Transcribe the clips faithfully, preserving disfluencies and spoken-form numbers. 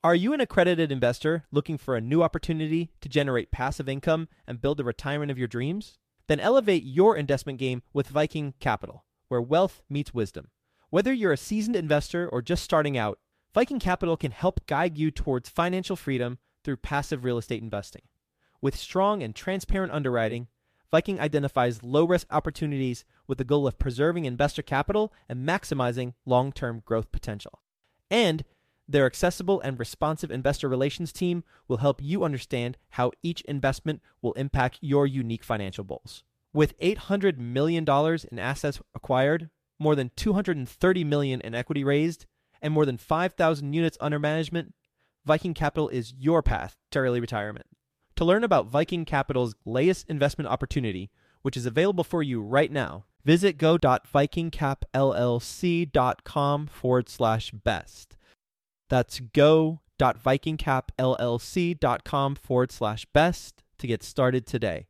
Are you an accredited investor looking for a new opportunity to generate passive income and build the retirement of your dreams? Then elevate your investment game with Viking Capital, where wealth meets wisdom. Whether you're a seasoned investor or just starting out, Viking Capital can help guide you towards financial freedom through passive real estate investing. With strong and transparent underwriting, Viking identifies low-risk opportunities with the goal of preserving investor capital and maximizing long-term growth potential. And their accessible and responsive investor relations team will help you understand how each investment will impact your unique financial goals. With eight hundred million dollars in assets acquired, more than two hundred thirty million dollars in equity raised, and more than five thousand units under management, Viking Capital is your path to early retirement. To learn about Viking Capital's latest investment opportunity, which is available for you right now, visit go.vikingcapllc.com forward slash best. That's go.vikingcapllc.com forward slash best to get started today.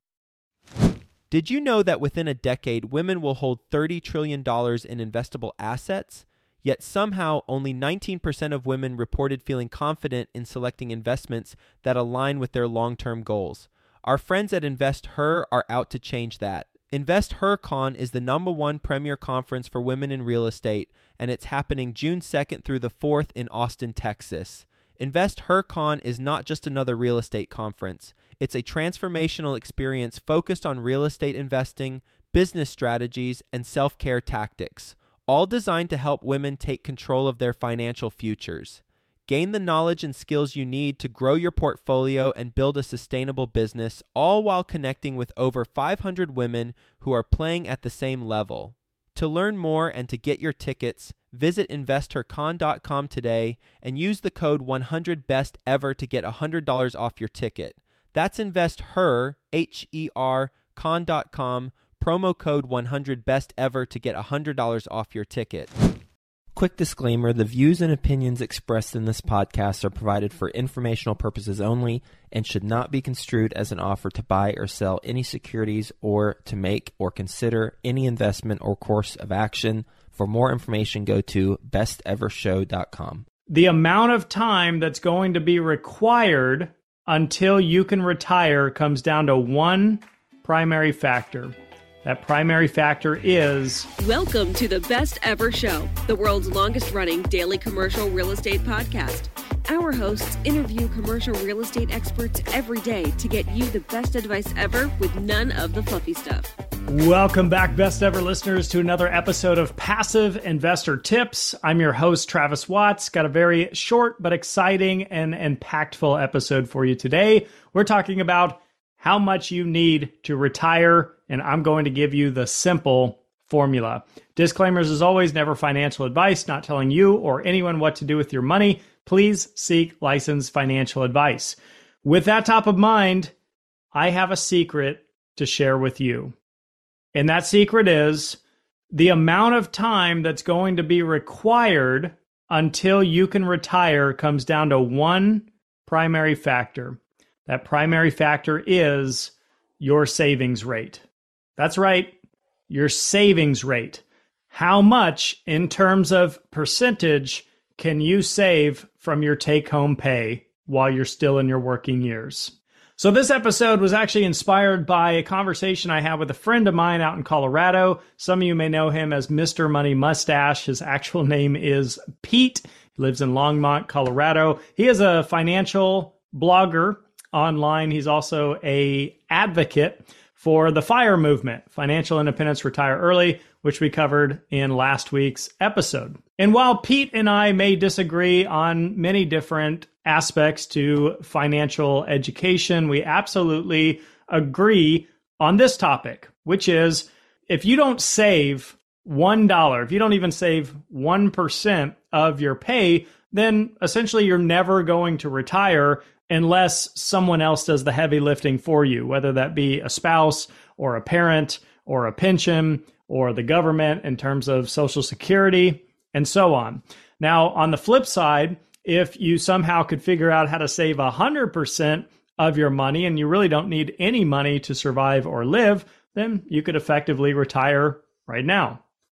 Did you know that within a decade, women will hold thirty trillion dollars in investable assets? Yet somehow only nineteen percent of women reported feeling confident in selecting investments that align with their long-term goals. Our friends at InvestHer are out to change that. InvestHerCon is the number one premier conference for women in real estate, and it's happening June second through the fourth in Austin, Texas. InvestHerCon is not just another real estate conference. It's a transformational experience focused on real estate investing, business strategies, and self-care tactics, all designed to help women take control of their financial futures. Gain the knowledge and skills you need to grow your portfolio and build a sustainable business, all while connecting with over five hundred women who are playing at the same level. To learn more and to get your tickets, visit investor con dot com today and use the code one hundred best ever to get one hundred dollars off your ticket. That's InvestHer, H E R, con dot com, promo code one hundred best ever to get one hundred dollars off your ticket. Quick disclaimer, the views and opinions expressed in this podcast are provided for informational purposes only and should not be construed as an offer to buy or sell any securities or to make or consider any investment or course of action. For more information, go to best ever show dot com. The amount of time that's going to be required until you can retire comes down to one primary factor. That primary factor is... Welcome to the Best Ever Show, the world's longest running daily commercial real estate podcast. Our hosts interview commercial real estate experts every day to get you the best advice ever with none of the fluffy stuff. Welcome back, Best Ever listeners, to another episode of Passive Investor Tips. I'm your host, Travis Watts. Got a very short but exciting and impactful episode for you today. We're talking about how much you need to retire, and I'm going to give you the simple formula. Disclaimers as always, never financial advice, not telling you or anyone what to do with your money. Please seek licensed financial advice. With that top of mind, I have a secret to share with you. And that secret is the amount of time that's going to be required until you can retire comes down to one primary factor. That primary factor is your savings rate. That's right, your savings rate. How much in terms of percentage can you save from your take-home pay while you're still in your working years? So this episode was actually inspired by a conversation I had with a friend of mine out in Colorado. Some of you may know him as Mister Money Mustache. His actual name is Pete. He lives in Longmont, Colorado. He is a financial blogger online. He's also a advocate for the FIRE movement, Financial Independence Retire Early, which we covered in last week's episode. And while Pete and I may disagree on many different aspects to financial education, we absolutely agree on this topic, which is if you don't save one dollar, if you don't even save one percent of your pay, then essentially you're never going to retire unless someone else does the heavy lifting for you, whether that be a spouse or a parent or a pension or the government in terms of Social Security and so on. Now, on the flip side, if you somehow could figure out how to save one hundred percent of your money and you really don't need any money to survive or live, then you could effectively retire right now.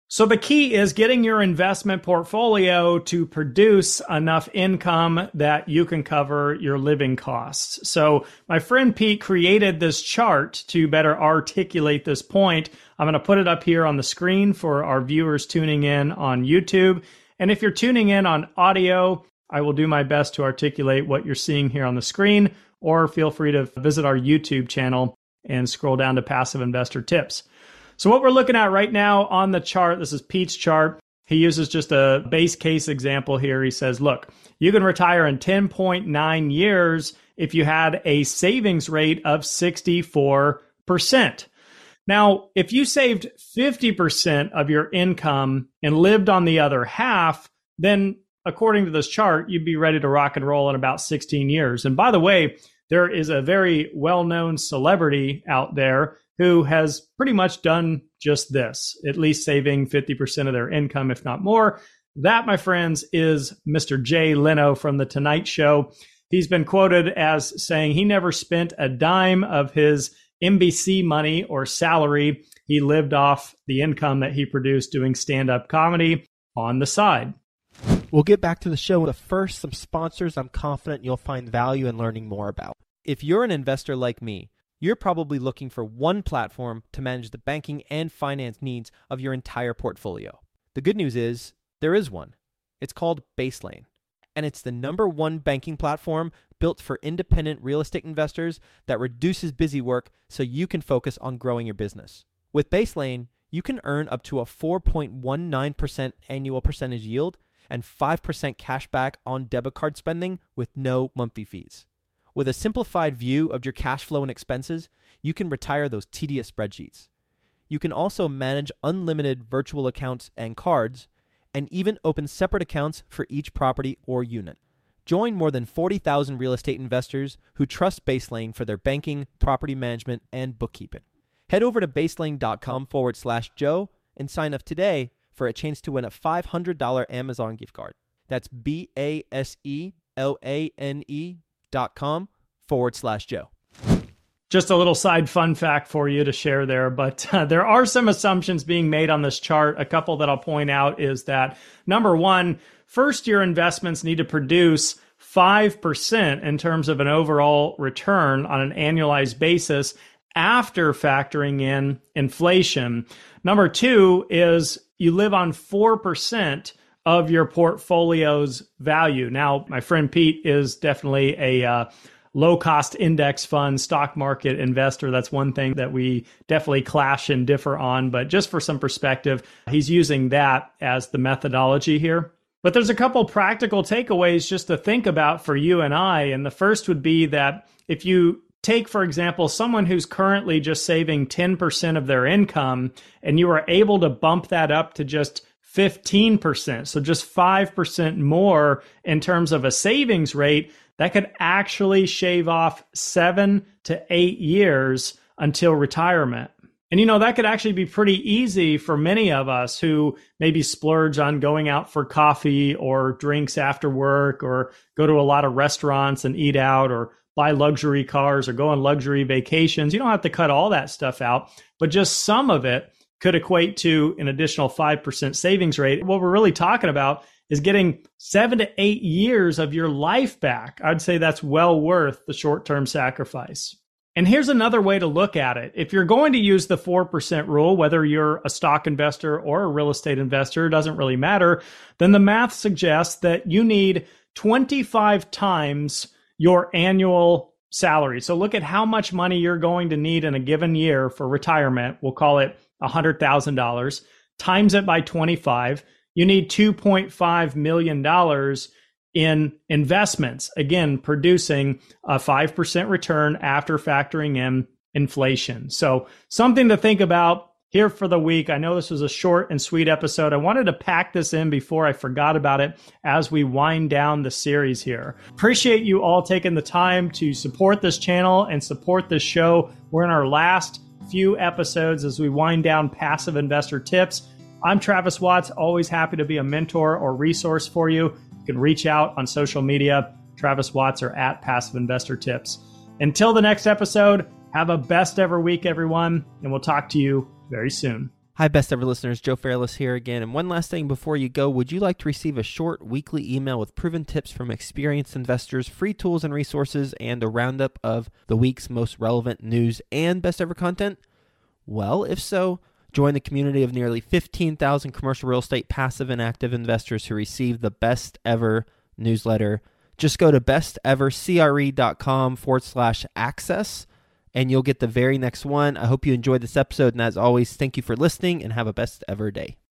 So the key is getting your investment portfolio to produce enough income that you can cover your living costs. So my friend Pete created this chart to better articulate this point. I'm going to put it up here on the screen for our viewers tuning in on YouTube. And if you're tuning in on audio, I will do my best to articulate what you're seeing here on the screen, or feel free to visit our YouTube channel and scroll down to Passive Investor Tips. So what we're looking at right now on the chart, this is Pete's chart. He uses just a base case example here. He says, look, you can retire in ten point nine years if you had a savings rate of sixty-four percent. Now, if you saved fifty percent of your income and lived on the other half, then according to this chart, you'd be ready to rock and roll in about sixteen years. And by the way, there is a very well-known celebrity out there who has pretty much done just this, at least saving fifty percent of their income, if not more. That, my friends, is Mister Jay Leno from The Tonight Show. He's been quoted as saying he never spent a dime of his N B C money or salary. He lived off the income that he produced doing stand-up comedy on the side. We'll get back to the show, but first, some sponsors I'm confident you'll find value in learning more about. If you're an investor like me, you're probably looking for one platform to manage the banking and finance needs of your entire portfolio. The good news is, there is one. It's called Baselane, and it's the number one banking platform built for independent real estate investors that reduces busy work so you can focus on growing your business. With Baselane, you can earn up to a four point one nine percent annual percentage yield and five percent cash back on debit card spending with no monthly fees. With a simplified view of your cash flow and expenses, you can retire those tedious spreadsheets. You can also manage unlimited virtual accounts and cards, and even open separate accounts for each property or unit. Join more than forty thousand real estate investors who trust Baselane for their banking, property management, and bookkeeping. Head over to baselane.com forward slash Joe and sign up today for a chance to win a five hundred dollars Amazon gift card. That's B-A-S-E-L-A-N-E dot com forward slash Joe. Just a little side fun fact for you to share there, but uh, there are some assumptions being made on this chart. A couple that I'll point out is that, number one, first-year investments need to produce five percent in terms of an overall return on an annualized basis after factoring in inflation. Number two is you live on four percent of your portfolio's value. Now, my friend Pete is definitely a uh, low-cost index fund stock market investor. That's one thing that we definitely clash and differ on. But just for some perspective, he's using that as the methodology here. But there's a couple practical takeaways just to think about for you and I. And the first would be that if you take, for example, someone who's currently just saving ten percent of their income, and you are able to bump that up to just fifteen percent, so just five percent more in terms of a savings rate, that could actually shave off seven to eight years until retirement. And, you know, that could actually be pretty easy for many of us who maybe splurge on going out for coffee or drinks after work, or go to a lot of restaurants and eat out, or buy luxury cars or go on luxury vacations. You don't have to cut all that stuff out, but just some of it could equate to an additional five percent savings rate. What we're really talking about is getting seven to eight years of your life back. I'd say that's well worth the short-term sacrifice. And here's another way to look at it. If you're going to use the four percent rule, whether you're a stock investor or a real estate investor, it doesn't really matter, then the math suggests that you need twenty-five times your annual salary. So look at how much money you're going to need in a given year for retirement. We'll call it one hundred thousand dollars. Times it by twenty-five. You need two point five million dollars in investments, again, producing a five percent return after factoring in inflation. So something to think about here for the week. I know this was a short and sweet episode. I wanted to pack this in before I forgot about it as we wind down the series here. Appreciate you all taking the time to support this channel and support this show. We're in our last few episodes as we wind down Passive Investor Tips. I'm Travis Watts, always happy to be a mentor or resource for you. You can reach out on social media, Travis Watts, or at Passive Investor Tips. Until the next episode, have a best ever week, everyone, and we'll talk to you very soon. Hi, best ever listeners. Joe Fairless here again. And one last thing before you go, would you like to receive a short weekly email with proven tips from experienced investors, free tools and resources, and a roundup of the week's most relevant news and best ever content? Well, if so, join the community of nearly fifteen thousand commercial real estate passive and active investors who receive the best ever newsletter. Just go to bestevercre.com forward slash access. And you'll get the very next one. I hope you enjoyed this episode. And as always, thank you for listening and have a best ever day.